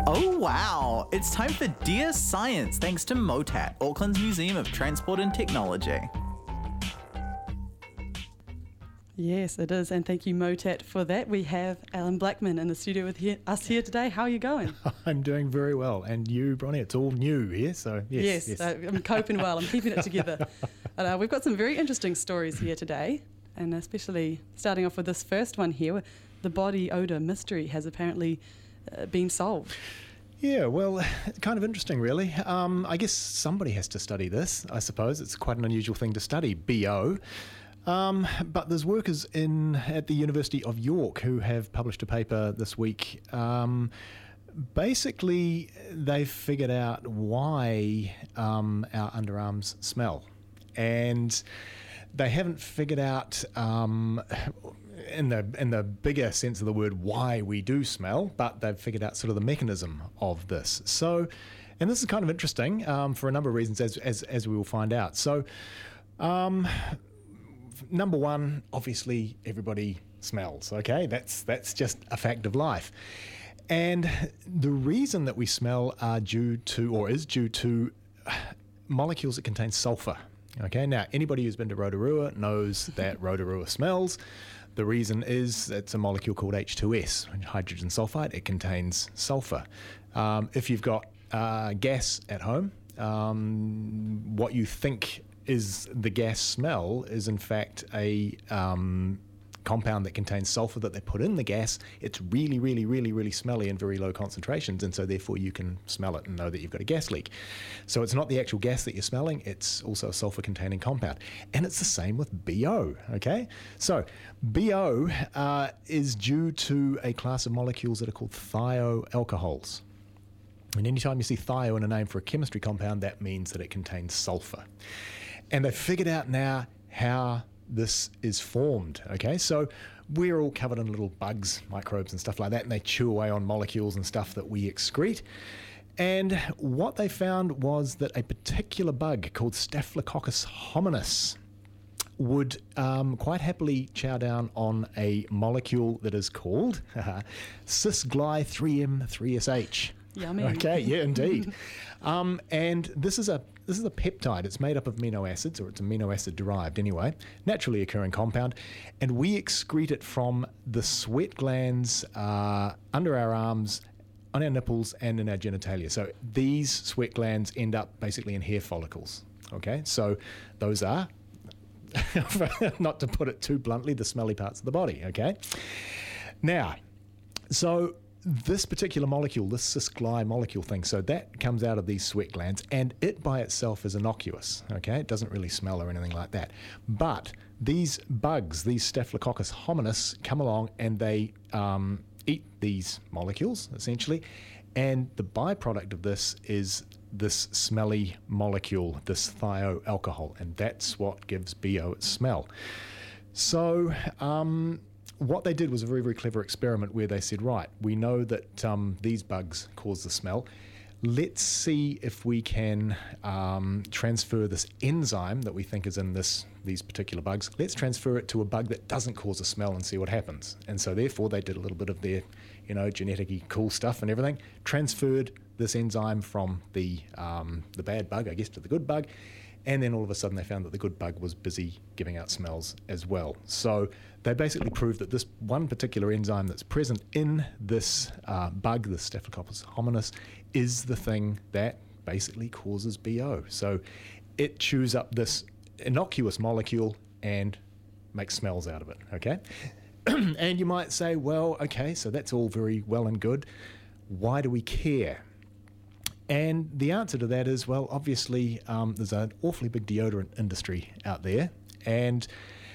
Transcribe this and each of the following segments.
Oh wow! It's time for Dear Science thanks to MOTAT, Auckland's Museum of Transport and Technology. Yes, it is, and thank you, Motat, for that. We have Alan Blackman in the studio with us here today. How are you going? I'm doing very well, and you, Bronnie, it's all new here, so yes. I'm coping well. I'm keeping it together. We've got some very interesting stories here today, and especially starting off with this first one here, the body odour mystery has apparently been solved. Yeah, well, kind of interesting, really. I guess somebody has to study this, I suppose. It's quite an unusual thing to study, BO. But there's workers at the University of York who have published a paper this week. Basically, they've figured out why our underarms smell. And they haven't figured out, in the bigger sense of the word, why we do smell, but they've figured out sort of the mechanism of this. So, and this is kind of interesting for a number of reasons, as we will find out. So, number one, obviously everybody smells, okay? That's just a fact of life. And the reason that we smell is due to molecules that contain sulfur. Okay, now anybody who's been to Rotorua knows that Rotorua smells. The reason is it's a molecule called H2S, hydrogen sulfide. It contains sulfur. If you've got gas at home, what you think is the gas smell is in fact a compound that contains sulfur that they put in the gas. It's really, really, really, really smelly in very low concentrations, and so therefore you can smell it and know that you've got a gas leak. So it's not the actual gas that you're smelling, it's also a sulfur-containing compound. And it's the same with BO, okay? So BO is due to a class of molecules that are called thioalcohols. And anytime you see thio in a name for a chemistry compound, that means that it contains sulfur. And they've figured out now how this is formed, okay? So we're all covered in little bugs, microbes and stuff like that, and they chew away on molecules and stuff that we excrete. And what they found was that a particular bug called Staphylococcus hominis would quite happily chow down on a molecule that is called cis-gly-3M3SH. Yummy. Okay, yeah, indeed. And this is a peptide. It's made up of amino acids, or it's amino acid derived anyway, naturally occurring compound, and we excrete it from the sweat glands under our arms, on our nipples, and in our genitalia. So these sweat glands end up basically in hair follicles. Okay, so those are, not to put it too bluntly, the smelly parts of the body. Okay, now, so this particular molecule, this cis-gly molecule thing, so that comes out of these sweat glands, and it by itself is innocuous, okay? It doesn't really smell or anything like that. But these bugs, these Staphylococcus hominis, come along and they eat these molecules, essentially, and the byproduct of this is this smelly molecule, this thioalcohol, and that's what gives BO its smell. So, what they did was a very, very clever experiment where they said, right, we know that these bugs cause the smell. Let's see if we can transfer this enzyme that we think is in these particular bugs. Let's transfer it to a bug that doesn't cause a smell and see what happens. And so therefore they did a little bit of their, genetic-y cool stuff and everything, transferred this enzyme from the bad bug, I guess, to the good bug. And then all of a sudden they found that the good bug was busy giving out smells as well. So they basically proved that this one particular enzyme that's present in this bug, the Staphylococcus hominis, is the thing that basically causes BO. So it chews up this innocuous molecule and makes smells out of it, okay? And you might say, well, okay, so that's all very well and good. Why do we care? And the answer to that is, well, obviously there's an awfully big deodorant industry out there. And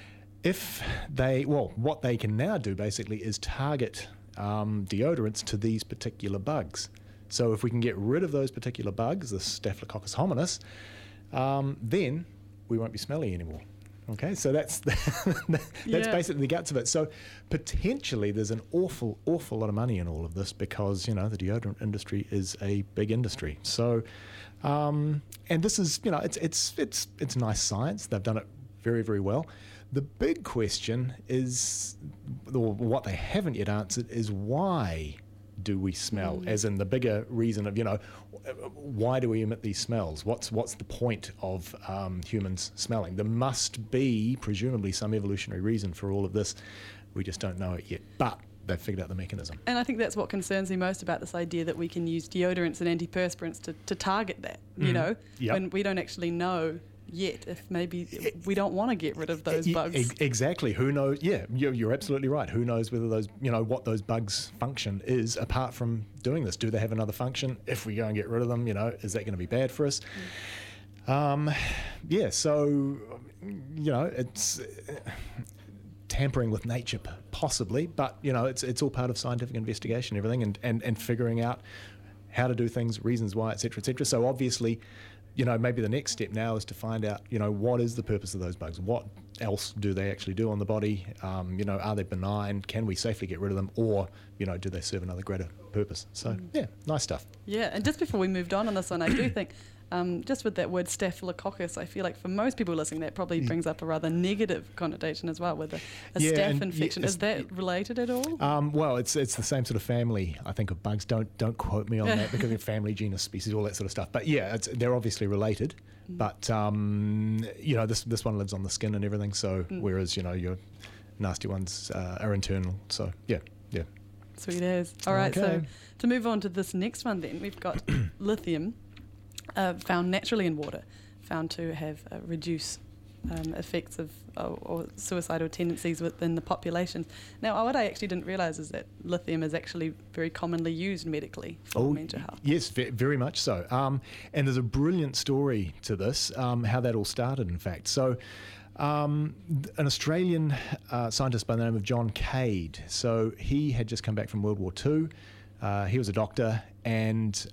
what they can now do basically is target deodorants to these particular bugs. So if we can get rid of those particular bugs, the Staphylococcus hominis, then we won't be smelly anymore. Okay, so that's basically the guts of it. So potentially there's an awful lot of money in all of this because, the deodorant industry is a big industry. So, and this is, it's nice science. They've done it very, very well. The big question is, or what they haven't yet answered, is why do we smell? As in the bigger reason of, why do we emit these smells? What's the point of humans smelling? There must be, presumably, some evolutionary reason for all of this. We just don't know it yet. But they've figured out the mechanism. And I think that's what concerns me most about this idea that we can use deodorants and antiperspirants to target that, when we don't actually know yet if maybe we don't want to get rid of those bugs. Exactly. Who knows? Yeah, you're absolutely right. Who knows whether those, what those bugs' function is apart from doing this? Do they have another function? If we go and get rid of them, is that going to be bad for us? So, it's tampering with nature possibly, but, it's all part of scientific investigation, everything, and figuring out how to do things, reasons why, et cetera, et cetera. So obviously, maybe the next step now is to find out, what is the purpose of those bugs? What else do they actually do on the body? Are they benign? Can we safely get rid of them? Or, do they serve another greater purpose? So, nice stuff. Yeah, and just before we moved on this one, I do think, just with that word Staphylococcus, I feel like for most people listening, that probably brings up a rather negative connotation as well with a staph infection. Is that related at all? Well, it's the same sort of family, I think, of bugs. Don't quote me on that because of family, genus, species, all that sort of stuff. But yeah, they're obviously related. But this one lives on the skin and everything. So whereas your nasty ones are internal. So yeah. Sweet as. All right. Okay. So to move on to this next one, then we've got lithium. Found naturally in water, found to have reduced effects of or suicidal tendencies within the population. Now, what I actually didn't realise is that lithium is actually very commonly used medically for mental health. Yes, very much so. And there's a brilliant story to this, how that all started, in fact. So an Australian scientist by the name of John Cade, so he had just come back from World War II. He was a doctor, and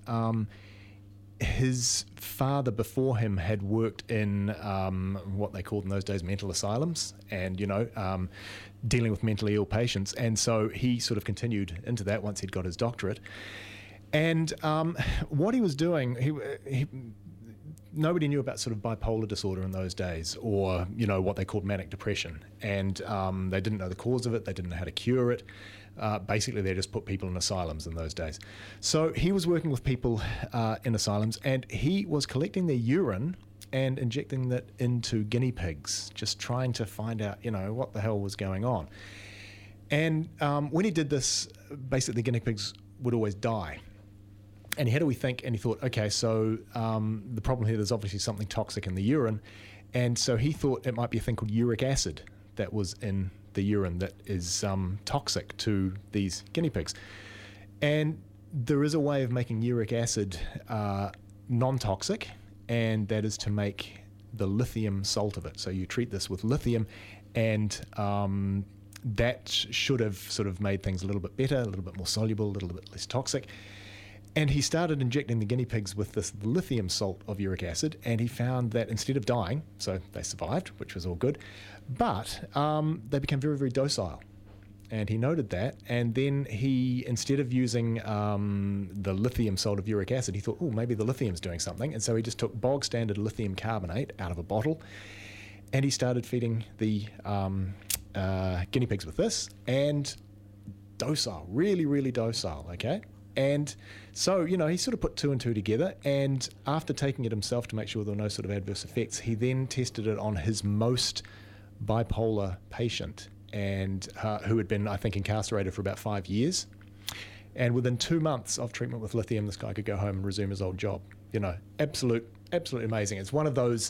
his father before him had worked in what they called in those days mental asylums and, dealing with mentally ill patients. And so he sort of continued into that once he'd got his doctorate. And what he was doing, he nobody knew about sort of bipolar disorder in those days or, what they called manic depression. And they didn't know the cause of it. They didn't know how to cure it. Basically, they just put people in asylums in those days. So he was working with people in asylums, and he was collecting their urine and injecting that into guinea pigs, just trying to find out, what the hell was going on. And when he did this, basically the guinea pigs would always die. And he had a wee think, and he thought, okay, so the problem here, there's obviously something toxic in the urine. And so he thought it might be a thing called uric acid that was in the urine that is toxic to these guinea pigs. And there is a way of making uric acid non-toxic, and that is to make the lithium salt of it. So you treat this with lithium, and that should have sort of made things a little bit better, a little bit more soluble, a little bit less toxic. And he started injecting the guinea pigs with this lithium salt of uric acid, and he found that instead of dying, so they survived, which was all good, but they became very, very docile. And he noted that, and then he, instead of using the lithium salt of uric acid, he thought, maybe the lithium's doing something. And so he just took bog standard lithium carbonate out of a bottle, and he started feeding the guinea pigs with this, and docile, really, really docile, okay? And so, he sort of put two and two together, and after taking it himself to make sure there were no sort of adverse effects, he then tested it on his most bipolar patient, and who had been, I think, incarcerated for about 5 years. And within 2 months of treatment with lithium, this guy could go home and resume his old job. Absolutely amazing. It's one of those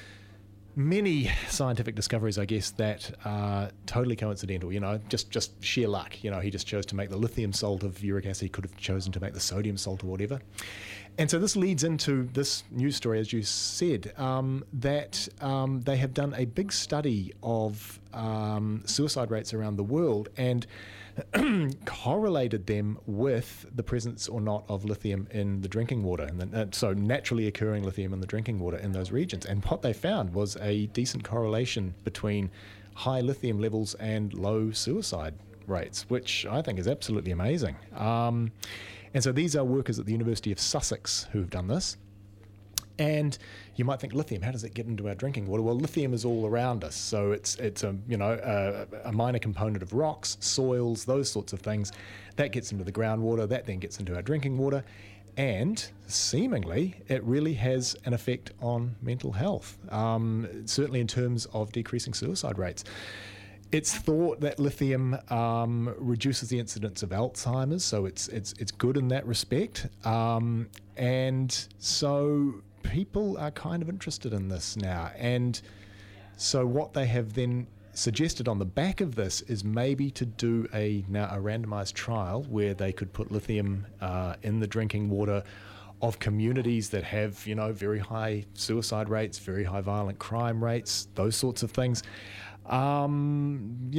many scientific discoveries, I guess, that are totally coincidental, just sheer luck. He just chose to make the lithium salt of uric acid. He could have chosen to make the sodium salt or whatever. And so this leads into this news story, as you said, that they have done a big study of suicide rates around the world and correlated them with the presence or not of lithium in the drinking water, and so naturally occurring lithium in the drinking water in those regions. And what they found was a decent correlation between high lithium levels and low suicide rates, which I think is absolutely amazing. And so these are workers at the University of Sussex who have done this. And you might think, lithium, how does it get into our drinking water? Well, lithium is all around us. So it's a minor component of rocks, soils, those sorts of things. That gets into the groundwater. That then gets into our drinking water. And seemingly, it really has an effect on mental health, certainly in terms of decreasing suicide rates. It's thought that lithium reduces the incidence of Alzheimer's, so it's good in that respect. And so people are kind of interested in this now. And so what they have then suggested on the back of this is maybe to do a randomized trial where they could put lithium in the drinking water of communities that have, very high suicide rates, very high violent crime rates, those sorts of things. And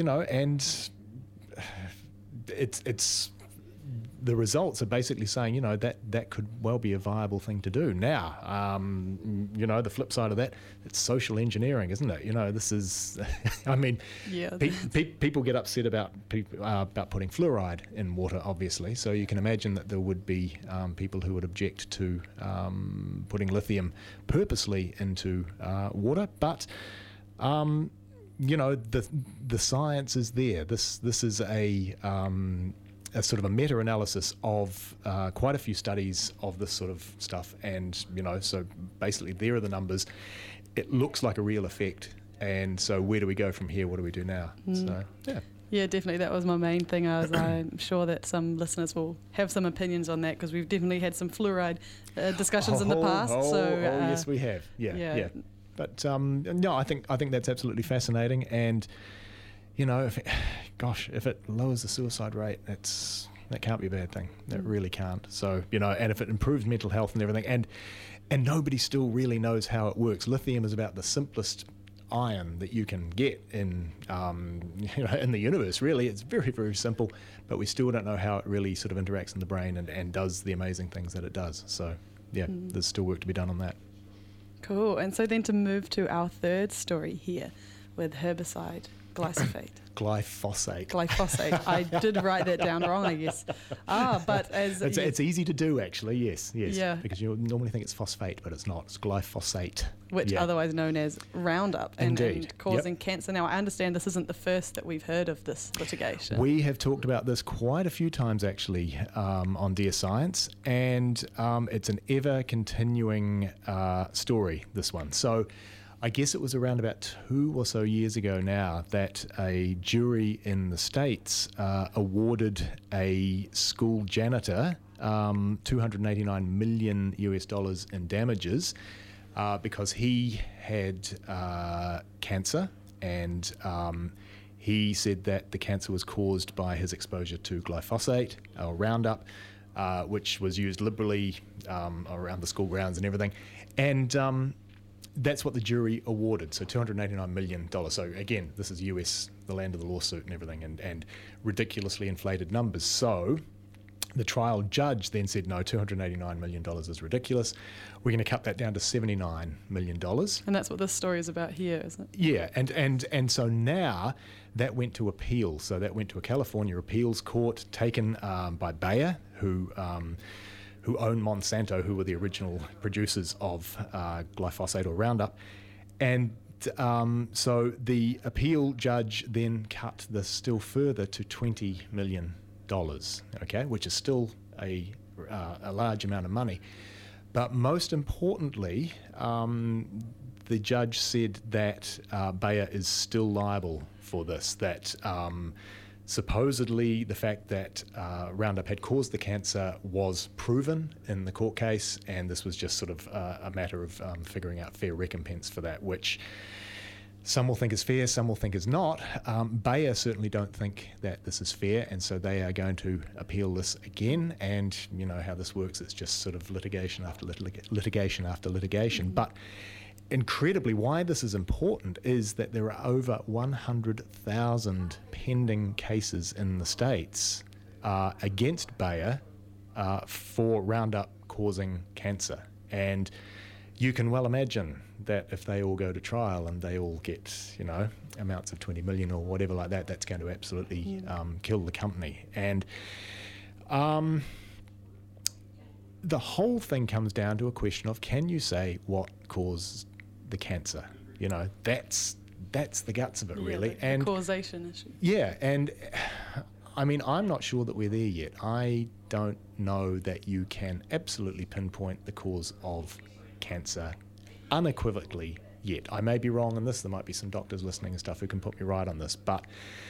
it's the results are basically saying, that could well be a viable thing to do. Now, the flip side of that, it's social engineering, isn't it? This is, people get upset about putting fluoride in water, obviously. So you can imagine that there would be people who would object to putting lithium purposely into water. But the science is there. This is a sort of a meta-analysis of quite a few studies of this sort of stuff, and so basically there are the numbers. It looks like a real effect, and so where do we go from here? What do we do now? So yeah, definitely that was my main thing. I'm sure that some listeners will have some opinions on that, because we've definitely had some fluoride discussions in the past. Yes, we have. Yeah. But no, I think that's absolutely fascinating, and if it lowers the suicide rate, that can't be a bad thing. That really can't. So and if it improves mental health and everything, and nobody still really knows how it works. Lithium is about the simplest iron that you can get in in the universe. Really, it's very, very simple, but we still don't know how it really sort of interacts in the brain and does the amazing things that it does. So there's still work to be done on that. Cool. And so then to move to our third story here with herbicide glyphosate. Glyphosate. I did write that down wrong, I guess. But it's easy to do, actually. Yes. Yeah. Because you normally think it's phosphate, but it's not. It's glyphosate, which otherwise known as Roundup, and causing cancer. Now, I understand this isn't the first that we've heard of this litigation. We have talked about this quite a few times, actually, on Dear Science, and it's an ever-continuing story, this one. So I guess it was around about 2 or so years ago now that a jury in the States awarded a school janitor $289 million in damages because he had cancer, and he said that the cancer was caused by his exposure to glyphosate or Roundup, which was used liberally around the school grounds and everything. And that's what the jury awarded, so $289 million. So again, this is US, the land of the lawsuit and everything, and ridiculously inflated numbers. So the trial judge then said, no, $289 million is ridiculous. We're going to cut that down to $79 million. And that's what this story is about here, isn't it? Yeah, and so now that went to appeal. So that went to a California appeals court taken by Bayer, who own Monsanto, who were the original producers of glyphosate or Roundup. And so the appeal judge then cut this still further to $20 million, okay, which is still a large amount of money. But most importantly, the judge said that Bayer is still liable for this, that supposedly the fact that Roundup had caused the cancer was proven in the court case, and this was just sort of a matter of figuring out fair recompense for that, which some will think is fair, some will think is not. Bayer certainly don't think that this is fair, and so they are going to appeal this again, and you know how this works, it's just sort of litigation after litigation after litigation. But incredibly, why this is important is that there are over 100,000 pending cases in the States against Bayer for Roundup causing cancer. And you can well imagine that if they all go to trial and they all get, you know, amounts of 20 million or whatever like that, that's going to absolutely kill the company. And the whole thing comes down to a question of, can you say what caused the cancer? You know, that's the guts of it, really. The causation issue. Yeah, and I mean, I'm not sure that we're there yet. I don't know that you can absolutely pinpoint the cause of cancer unequivocally yet. I may be wrong on this. There might be some doctors listening and stuff who can put me right on this. But,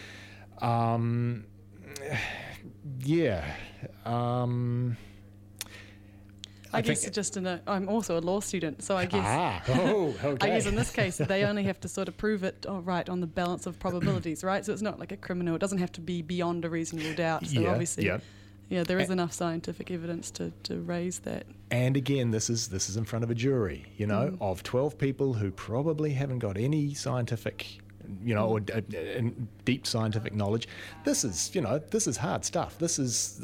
I guess just I'm also a law student, so I guess okay. I guess in this case they only have to sort of prove it on the balance of probabilities, right? So it's not like a criminal; it doesn't have to be beyond a reasonable doubt. So obviously, there is enough scientific evidence to raise that. And again, this is in front of a jury, you know, of 12 people who probably haven't got any scientific, you know, or deep scientific knowledge. This is hard stuff. This is.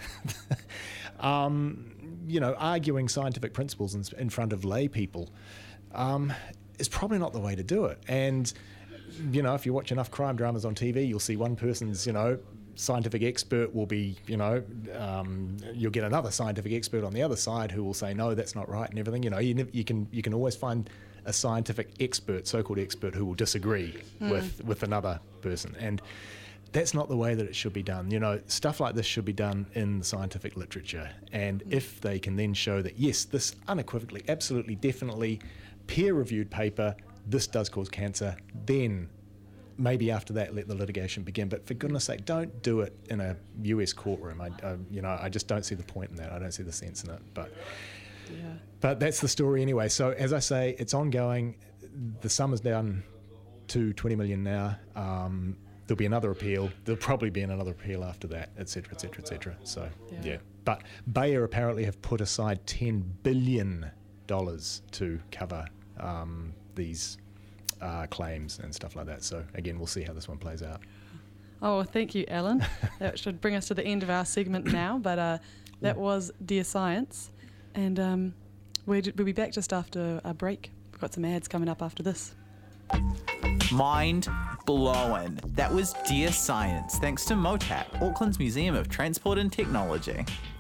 Arguing scientific principles in front of lay people is probably not the way to do it. And, you know, if you watch enough crime dramas on TV, you'll see one person's, you know, scientific expert will be, you know, you'll get another scientific expert on the other side who will say, no, that's not right and everything. You know, you can always find a scientific expert, so-called expert, who will disagree with another person. And that's not the way that it should be done. You know, stuff like this should be done in the scientific literature. And if they can then show that, yes, this unequivocally, absolutely, definitely, peer-reviewed paper, this does cause cancer, then maybe after that let the litigation begin. But for goodness sake, don't do it in a US courtroom. I just don't see the point in that. I don't see the sense in it. But that's the story anyway. So as I say, it's ongoing. The sum is down to 20 million now. There'll be another appeal. There'll probably be another appeal after that, et cetera, et cetera, et cetera. So, yeah. But Bayer apparently have put aside $10 billion to cover these claims and stuff like that. So, again, we'll see how this one plays out. Oh, well, thank you, Alan. That should bring us to the end of our segment now. But that was Dear Science. And we'll be back just after a break. We've got some ads coming up after this. Mind blowing. That was Dear Science, thanks to MOTAT, Auckland's Museum of Transport and Technology.